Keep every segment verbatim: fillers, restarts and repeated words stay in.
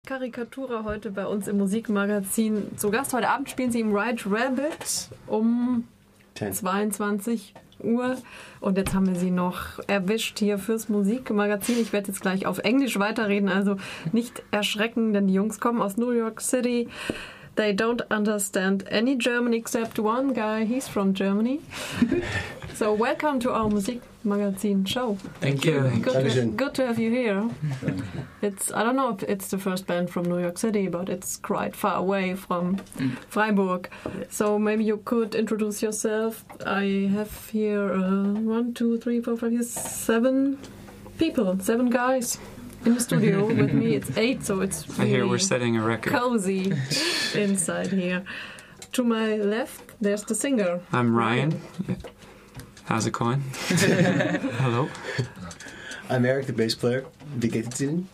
Caricatura heute bei uns im Musikmagazin zu Gast. Heute Abend spielen sie im White Rabbit um Ten. zweiundzwanzig Uhr. Und jetzt haben wir sie noch erwischt hier fürs Musikmagazin. Ich werde jetzt gleich auf Englisch weiterreden, also nicht erschrecken, denn die Jungs kommen aus New York City. They don't understand any German except one guy. He's from Germany. So welcome to our Musik Magazin show. Thank you. Good to, good to have you here. It's I don't know if it's the first band from New York City, but it's quite far away from Freiburg. So maybe you could introduce yourself. I have here uh, one, two, three, four, five, six, seven people, seven guys in the studio with me. It's eight, so it's really I hear we're setting a record. Cozy inside here. To my left, there's the singer. I'm Ryan. Yeah. How's it going? Hello. I'm Eric, the bass player. Wie geht es Ihnen?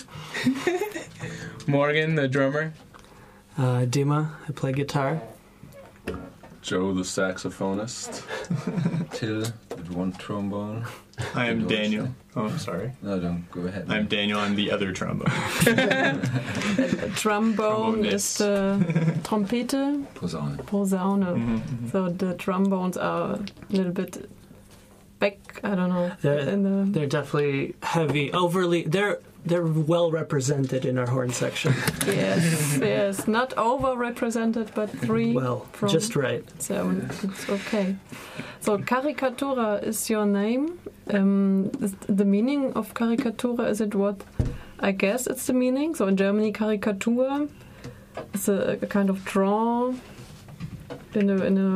Morgan, the drummer. Uh, Dima, I play guitar. Joe, the saxophonist. Till, with one trombone. I am Daniel. Oh, sorry. No, don't go ahead. I'm Daniel. I'm the other trombone. A trombone is the Trompete. Posaune. Posaune. Mm-hmm, mm-hmm. So the trombones are a little bit back. I don't know. They're, in the they're definitely heavy, overly. They're they're well represented in our horn section. Yes, yes, not overrepresented, but three. Well, from just right. Seven. It's okay. So Caricatura is your name. Um, is the meaning of Caricatura, is it what? I guess it's the meaning. So in Germany, Karikatur is a, a kind of draw in a in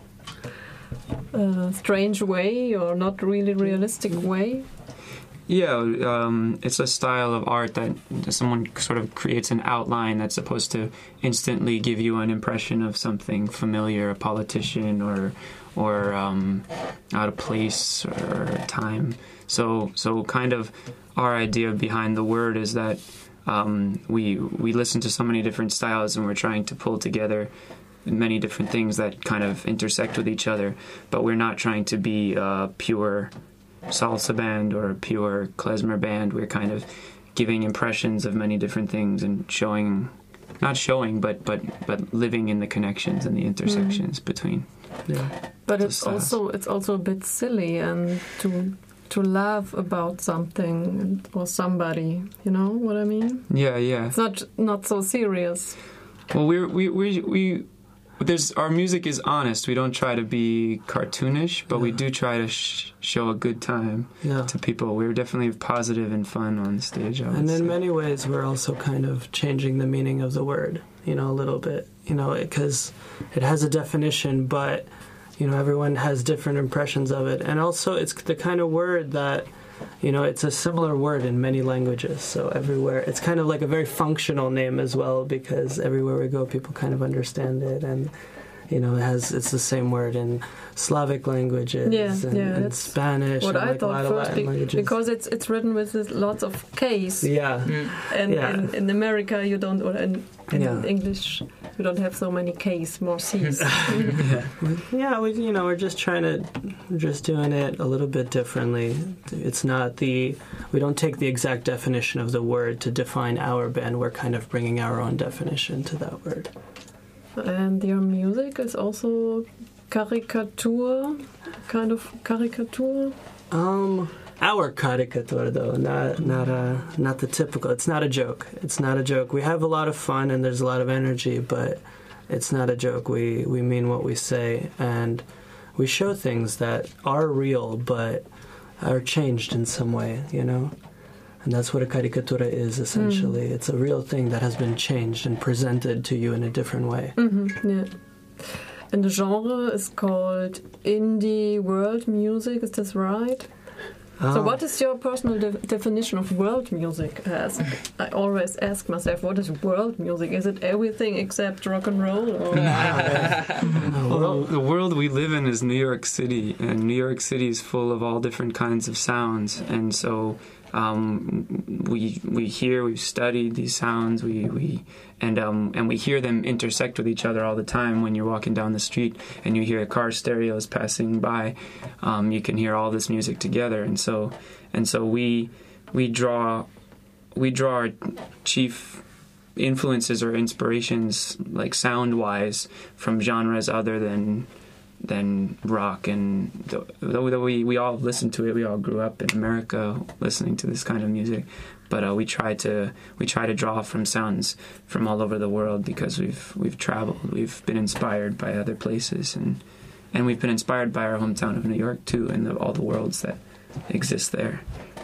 a uh, strange way or not really realistic way. Yeah, um, it's a style of art that someone sort of creates an outline that's supposed to instantly give you an impression of something familiar, a politician or or um, out of place or time. So, so kind of our idea behind the word is that um, we we listen to so many different styles and we're trying to pull together many different things that kind of intersect with each other, but we're not trying to be a pure salsa band or a pure klezmer band. We're kind of giving impressions of many different things and showing, not showing, but but but living in the connections and the intersections mm. between. Yeah. But the it's styles. also it's also a bit silly and to to laugh about something or somebody. You know what I mean? Yeah, yeah. It's not not so serious. Well, we're, we we we. There's our music is honest. We don't try to be cartoonish, but yeah. we do try to sh- show a good time yeah. to people. We're definitely positive and fun on stage. I would And in say. many ways, we're also kind of changing the meaning of the word, you know, a little bit, you know, because it has a definition, but, you know, everyone has different impressions of it. And also, it's the kind of word that, you know, it's a similar word in many languages. So everywhere, it's kind of like a very functional name as well, because everywhere we go, people kind of understand it. And, you know, it has it's the same word in Slavic languages Yeah, and, yeah, and that's Spanish what and I like a lot thought of first, Latin be- languages. because it's it's written with this lots of K's. Yeah. Mm. And Yeah. in, in America, you don't, or in, in Yeah. English, you don't have so many K's, more C's. yeah, yeah. We, you know, we're just trying to, we're just doing it a little bit differently. It's not the, we don't take the exact definition of the word to define our band. We're kind of bringing our own definition to that word. And your music is also caricature, kind of caricature. Um, our caricature though, not not uh not the typical. It's not a joke. It's not a joke. We have a lot of fun and there's a lot of energy, but it's not a joke. We we mean what we say, and we show things that are real but are changed in some way, you know. And that's what a caricatura is essentially. Mm. It's a real thing that has been changed and presented to you in a different way. Mm-hmm, yeah. And the genre is called indie world music. Is this right? Oh. So what is your personal de- definition of world music? I, ask, I always ask myself, what is world music? Is it everything except rock and roll? Or? Well, the world we live in is New York City, and New York City is full of all different kinds of sounds, and so um, we we hear, we've studied these sounds, we we and um, and we hear them intersect with each other all the time. When you're walking down the street and you hear car stereos passing by, um, you can hear all this music together, and so and so we we draw we draw our chief influences or inspirations, like sound-wise, from genres other than than rock. And though, though we, we all listen to it, we all grew up in America listening to this kind of music. But uh, we try to we try to draw from sounds from all over the world because we've we've traveled, we've been inspired by other places, and and we've been inspired by our hometown of New York too, and the, all the worlds that exist there.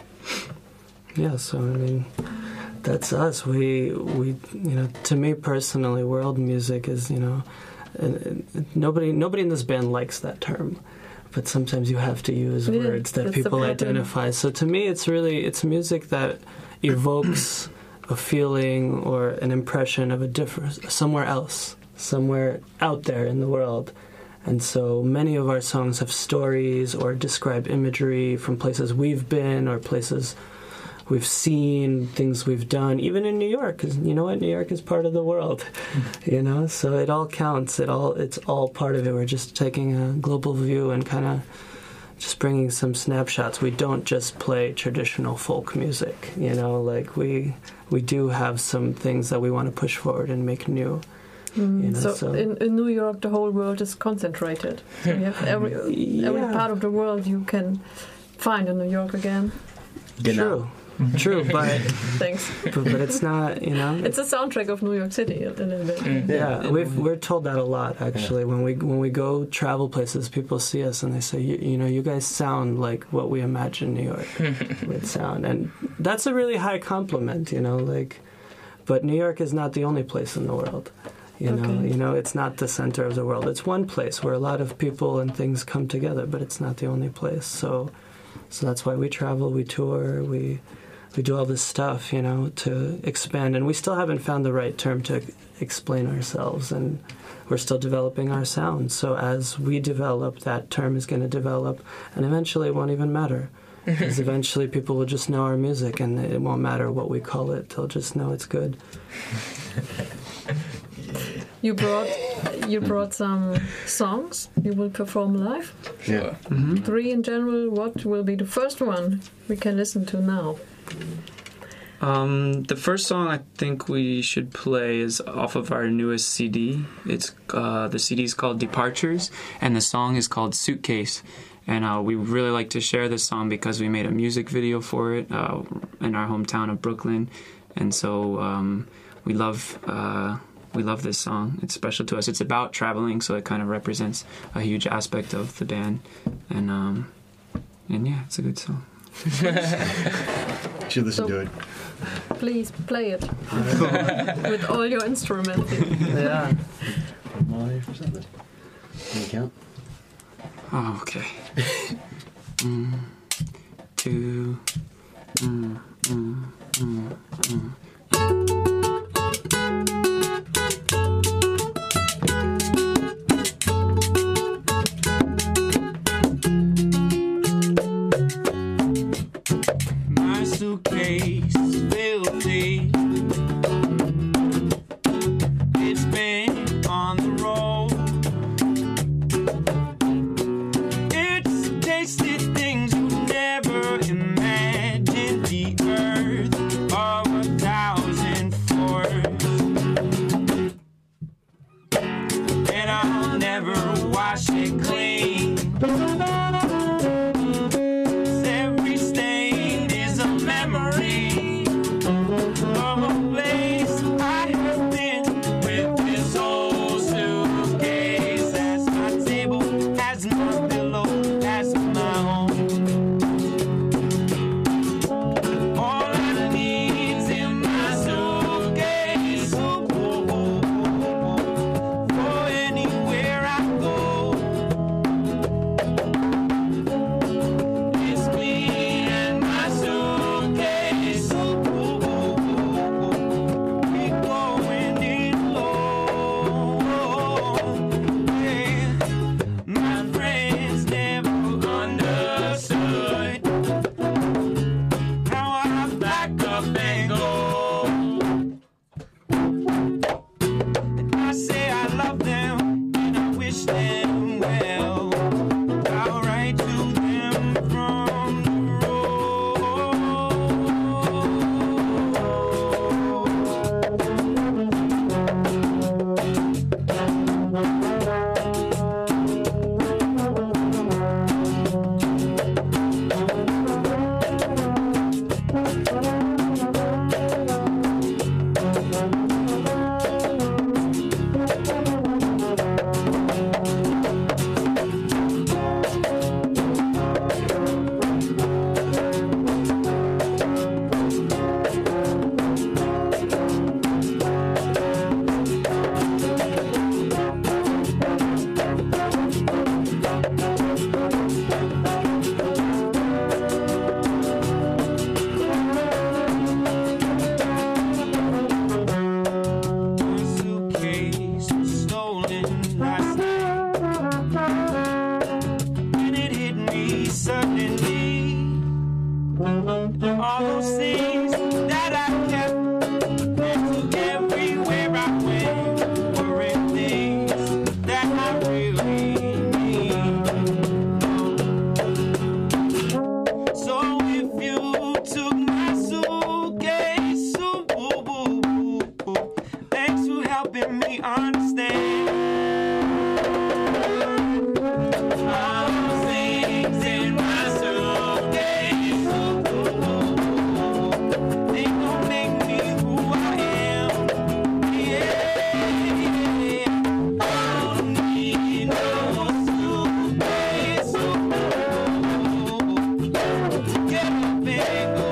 Yeah, so I mean, that's us. We we you know, to me personally, world music is, you know, and, and nobody nobody in this band likes that term. But sometimes you have to use yeah, words that people identify. So to me, it's really, it's music that evokes a feeling or an impression of a different, somewhere else, somewhere out there in the world. And so many of our songs have stories or describe imagery from places we've been or places we've seen, things we've done, even in New York, because you know what, New York is part of the world, you know, so it all counts, it all, it's all part of it. We're just taking a global view and kind of just bringing some snapshots. We don't just play traditional folk music, you know, like we we do have some things that we want to push forward and make new. Mm, you know, so so in, in New York, the whole world is concentrated. So you have every, Yeah. every part of the world you can find in New York again. True. True, but, Thanks. but but it's not, you know. It's a soundtrack of New York City a little bit. Mm. Yeah, we've, we're told that a lot, actually. Yeah. When we when we go travel places, people see us and they say, you, you know, you guys sound like what we imagine New York would sound. And that's a really high compliment, you know, like, but New York is not the only place in the world. You know, Okay. you know, it's not the center of the world. It's one place where a lot of people and things come together, but it's not the only place. So, so that's why we travel, we tour, we... We do all this stuff, you know, to expand, and we still haven't found the right term to explain ourselves, and we're still developing our sound. So as we develop, that term is going to develop, and eventually it won't even matter. Because eventually people will just know our music, and it won't matter what we call it. They'll just know it's good. You brought you brought some songs you will perform live. Yeah. Mm-hmm. Three in general. What will be the first one we can listen to now? Um, the first song I think we should play is off of our newest C D. It's uh, the C D is called Departures, and the song is called Suitcase. And uh, we really like to share this song because we made a music video for it uh, in our hometown of Brooklyn, and so um, we love uh, we love this song. It's special to us. It's about traveling, so it kind of represents a huge aspect of the band, and um, and yeah, it's a good song. You should listen So- to it. Please play it with all your instruments. Yeah. Five or something. Can you count? Oh, okay. mm, two. Mm, mm, mm, mm. My suitcase is filthy. It's been on the road. It's tasted things you never imagined. The earth of a thousand helping me understand all the things in my suitcase. They gon' make me who I am. Yeah, I don't need no suitcase. Get up and go.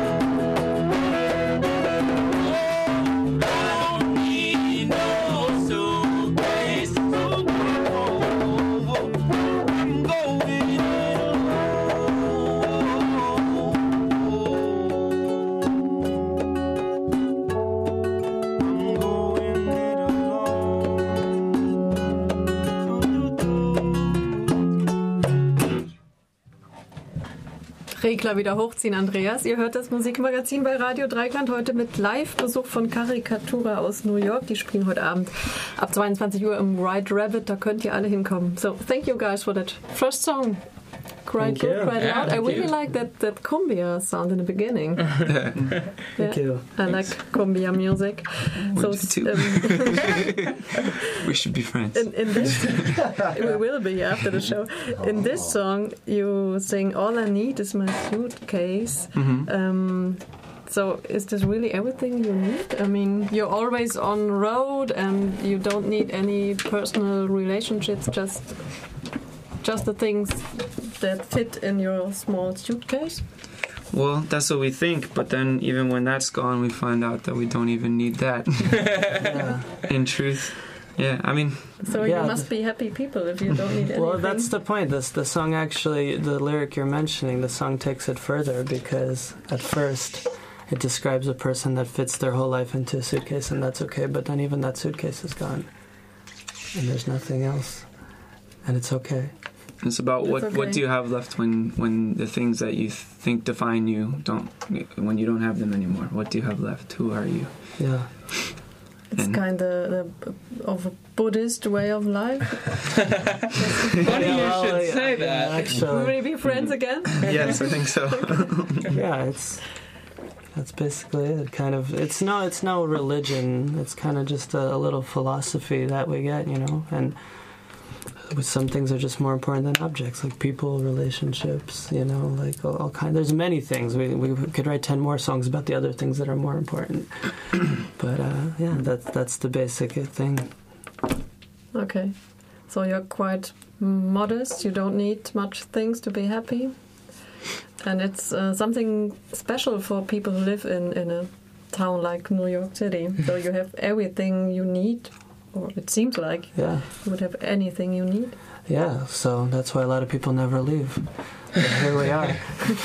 Regler wieder hochziehen, Andreas. Ihr hört das Musikmagazin bei Radio Dreikland heute mit Live-Besuch von Karikatura aus New York. Die spielen heute Abend ab zweiundzwanzig Uhr im White Rabbit. Da könnt ihr alle hinkommen. So, thank you guys for that first song. Quite good, quite Yeah, loud. I really you. like that, that cumbia sound in the beginning. Yeah. Thank you. I like cumbia music. We So, do too. um, We should be friends. In, in this, we will be after the show. In this song, you sing "All I Need Is My Suitcase." Mhm. Um, so, is this really everything you need? I mean, you're always on road, and you don't need any personal relationships. Just, just the things that fit in your small suitcase. Well, that's what we think, but then even when that's gone, we find out that we don't even need that. Yeah. In truth, yeah, I mean, So Yeah, you must be happy people if you don't need anything. Well, that's the point. This the song actually, the lyric you're mentioning, the song takes it further because at first it describes a person that fits their whole life into a suitcase, and that's okay. But then even that suitcase is gone, and there's nothing else, and it's okay. it's about what That's what okay. do you have left when when the things that you think define you don't, when you don't have them anymore. What do you have left? Who are you? Yeah. It's And- kind of of a Buddhist way of life. Funny you well, should yeah, say yeah, that. Will actually, we be friends again? Yes, I think so. yeah, it's that's basically it. Kind of, it's no, it's no religion. It's kind of just a, a little philosophy that we get, you know. And some things are just more important than objects, like people, relationships, you know, like all, all kind. There's many things. We we could write ten more songs about the other things that are more important. But uh, yeah, that's that's the basic thing. Okay. So you're quite modest. You don't need much things to be happy. And it's uh, something special for people who live in, in a town like New York City. So you have everything you need, or it seems like Yeah, you would have anything you need. yeah. So that's why a lot of people never leave. But here we are.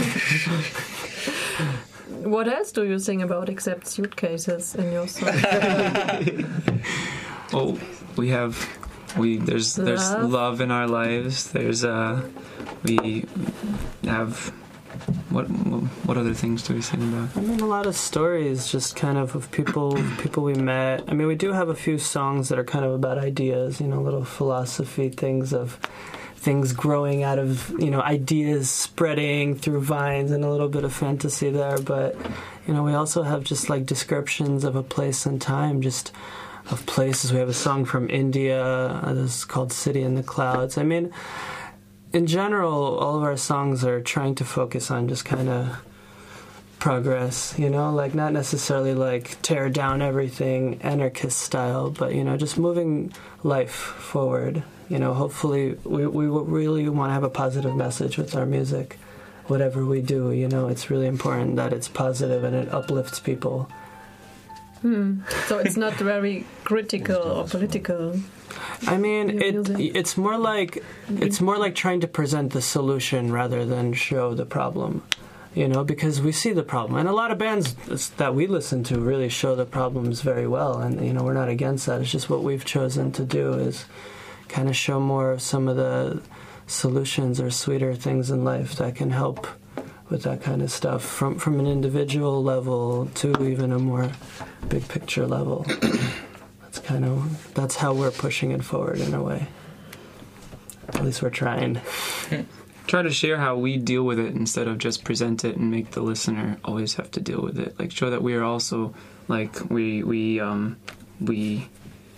What else do you sing about except suitcases in your song? Oh, we have we there's there's Love. love in our lives. There's uh we have what what other things do we sing about? I mean, a lot of stories, just kind of of people people we met. I mean, we do have a few songs that are kind of about ideas, you know, little philosophy things of things growing out of, you know, ideas spreading through vines and a little bit of fantasy there. But, you know, we also have just like descriptions of a place and time, just of places. We have a song from India, uh, this is called City in the Clouds. I mean, in general, all of our songs are trying to focus on just kind of progress, you know, like not necessarily like tear down everything anarchist style, but, you know, just moving life forward. You know, hopefully we, we really want to have a positive message with our music. Whatever we do, you know, it's really important that it's positive and it uplifts people. Hmm. So it's not very critical or political. I mean, Your it music. it's more like it's more like trying to present the solution rather than show the problem. You know, because we see the problem, and a lot of bands that we listen to really show the problems very well, and you know, we're not against that. It's just what we've chosen to do is kind of show more of some of the solutions or sweeter things in life that can help with that kind of stuff from from an individual level to even a more big picture level. That's kind of that's how we're pushing it forward in a way. At least we're trying. Try to share how we deal with it instead of just present it and make the listener always have to deal with it. Like show that we are also like we we um we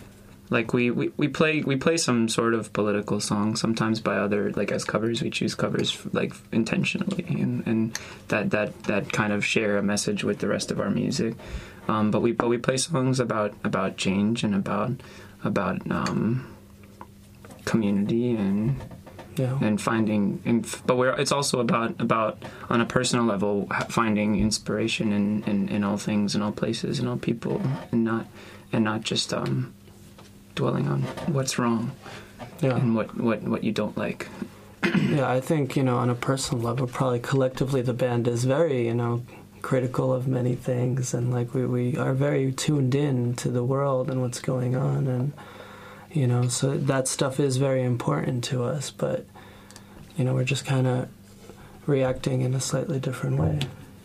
like we, we, we play we play some sort of political songs sometimes by other, like as covers. We choose covers like intentionally, and, and that, that that kind of share a message with the rest of our music. Um, but we but we play songs about about change and about about um, community and. Yeah. And finding, and but we're it's also about about on a personal level finding inspiration in, in, in all things, in all places, in all people, and not and not just um, dwelling on what's wrong, yeah. and what, what, what you don't like. Yeah, I think, you know, on a personal level, probably collectively the band is very, you know, critical of many things, and like we, we are very tuned in to the world and what's going on, and you know, so that stuff is very important to us, but, you know, we're just kind of reacting in a slightly different way.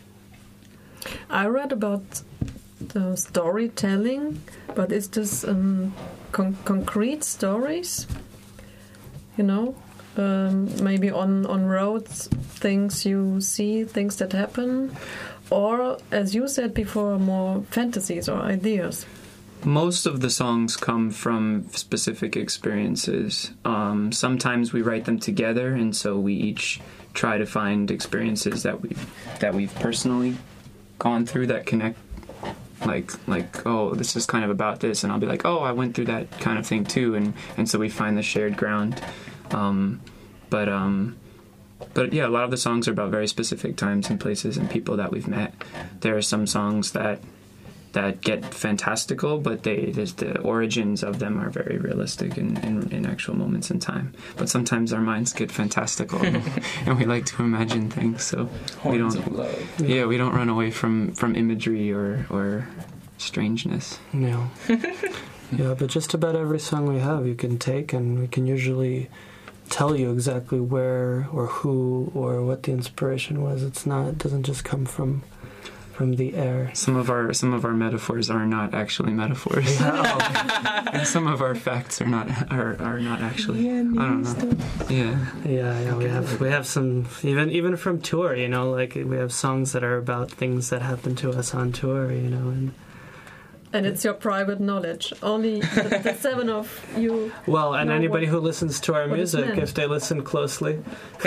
I read about the storytelling, but is this um, con- concrete stories? You know, um, maybe on, on roads, things you see, things that happen, or, as you said before, more fantasies or ideas? Most of the songs come from specific experiences. Um, sometimes we write them together, and so we each try to find experiences that we that we've personally gone through that connect. Like like oh, this is kind of about this, and I'll be like, oh, I went through that kind of thing too, and, and so we find the shared ground. Um, but um, but yeah, a lot of the songs are about very specific times and places and people that we've met. There are some songs that. that get fantastical, but they the origins of them are very realistic in, in, in actual moments in time. But sometimes our minds get fantastical, and we like to imagine things. So Horns we don't, of love. yeah, we don't run away from, from imagery or or strangeness. No, yeah, but just about every song we have, you can take, and we can usually tell you exactly where or who or what the inspiration was. It's not. It doesn't just come from. From the air. Some of our some of our metaphors are not actually metaphors, yeah. And some of our facts are not are, are not actually. Yeah, I don't know. Yeah, yeah, yeah. We have we have some even even from tour. You know, like we have songs that are about things that happen to us on tour. You know, and and it's your private knowledge. Only the, the seven of you. Well, and anybody who listens to our music, if they listen closely.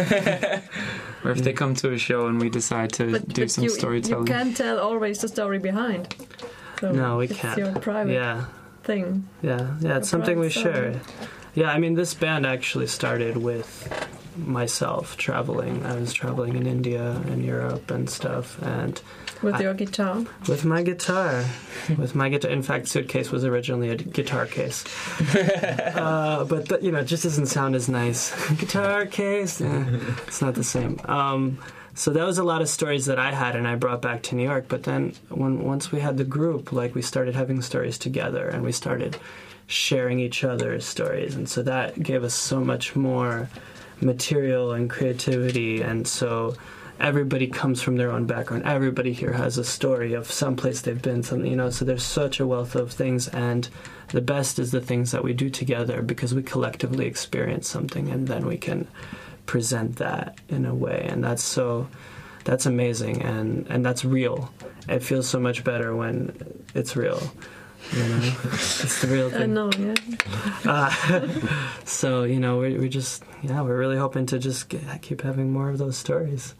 Or if they come to a show and we decide to but, do but some you, storytelling. You can't tell always the story behind. So no, we it's can't. It's your private yeah. thing. Yeah, yeah, it's something we share. Yeah, I mean, this band actually started with myself traveling. I was traveling in India and Europe and stuff, and with I, your guitar. With my guitar, with my guitar. In fact, Suitcase was originally a guitar case, uh, but that, you know, it just doesn't sound as nice. Guitar case, yeah, it's not the same. Um, so that was a lot of stories that I had, and I brought back to New York. But then, when once we had the group, like we started having stories together, and we started sharing each other's stories, and so that gave us so much more material and creativity, and so. Everybody comes from their own background. Everybody here has a story of some place they've been, something, you know, so there's such a wealth of things, and the best is the things that we do together because we collectively experience something, and then we can present that in a way, and that's so, that's amazing, and, and that's real. It feels so much better when it's real. You know, it's the real thing. I know, yeah. Uh, so, you know, we we just, yeah, we're really hoping to just get, keep having more of those stories.